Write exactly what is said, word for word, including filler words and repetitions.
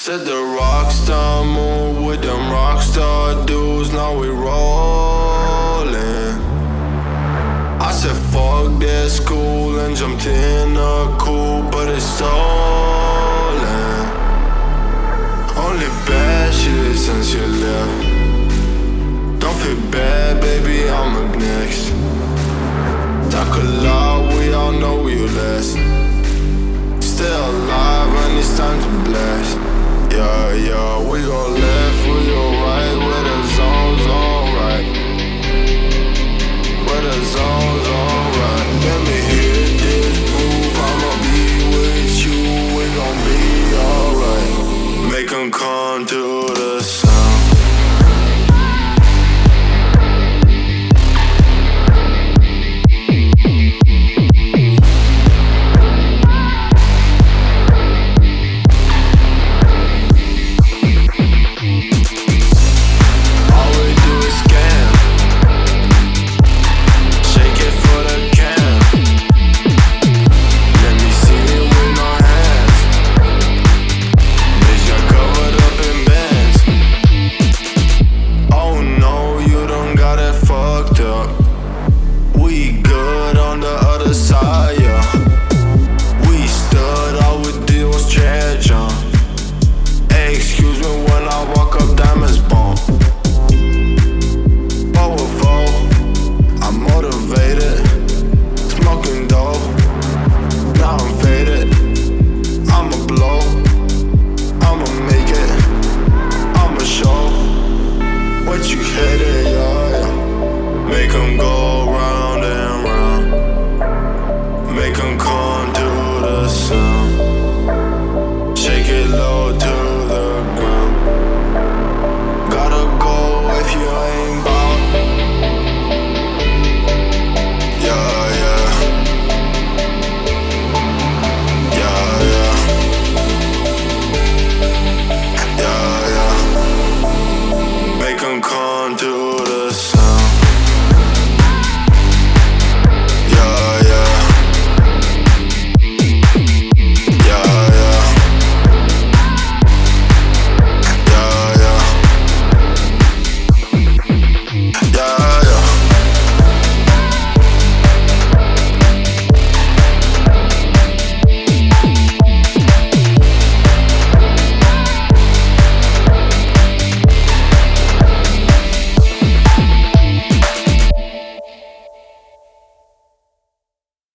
Said the rockstar move with them rockstar dudes, now we rollin'. I said fuck that school and jumped in a coupe, but it's stolen. Only bad shit since you left. Don't feel bad, baby, I'm up next. Talk a lot, we all know you last. Still alive and it's time to blast. Yeah, yeah, we go left, we go right, where the zone's alright. Where the zone's alright. Let me hit this groove, I'ma be with you, we gon' be alright. Make 'em come to